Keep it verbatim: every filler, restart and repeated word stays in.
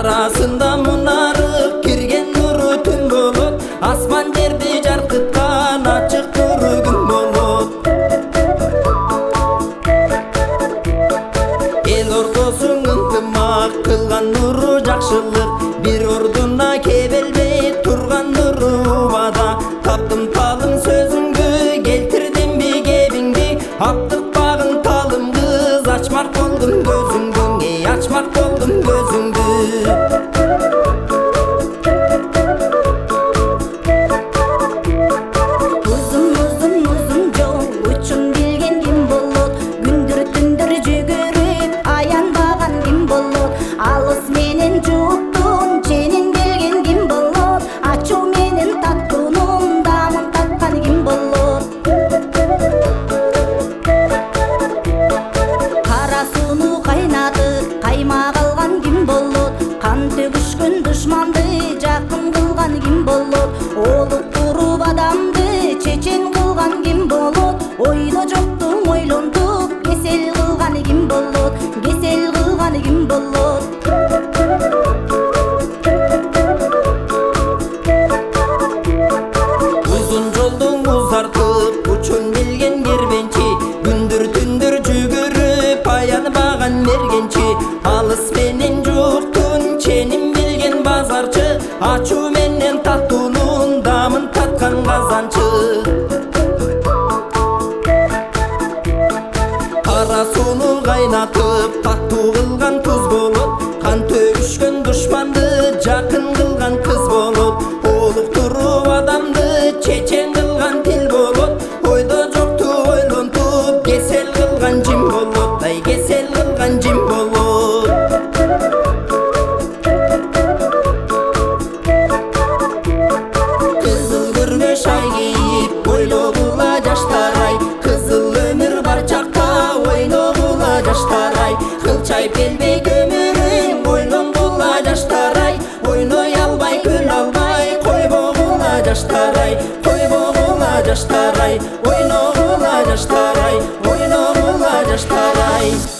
арасында мұнарып кирген нұры түн болот, асман жерди жаркыткан ачык нұры күн болот. Эл ортосун ынтымак кылган нуру жакшылык, бир ордуна кебелбей турган нуру убада. Таптым талым сөзүңдү, келтирдим би кебиңди, аптык багын талым кыз, ачмак болдум көзүңдү, эй ачмак болдум көзүңдү. Алыс менен жуктун ченин келген ким болот, ачуу менен таттуунун дамын таткан ким болот. Кара сууну кайнатып каймак алган ким болот, кан төгүшкөн душманды жакын кылган ким болот, олуктуруп адамды чечен кылган ким болот, ойдо жокту ойлонтуп кесел кылган ким болот, кесел кылган ким болот. Uzun жолдун узартып учун билген кербенчи, күндүр түндүр жүгүрүп аянбаган мергенчи, алыс менен жуктун ченин билген базарчы, ачуу менен таттуунун дамын таткан казанчы. Кара сууну кайнатып таттуу кылган туз болот, кан төгүшкөн душманды жакын кылган кыз болот, олуктуруп адамды чечен кылган тил болот, ойдо жокту ойлонтуп кесел кылган жим болот, ай кесел кылган жим болот. Кызыл көрмөш ай кийип ойлогула жаштар ай, кызыл өмүр бар чакта ойногула жаштар ай, кылчайып келбей көмүрүң ойлонгула жаштар ай, ойной албай күн албай койбогула жаштар ай, койбогула жаштар ай, ойногула жаштар ай, ойногула жаштар ай.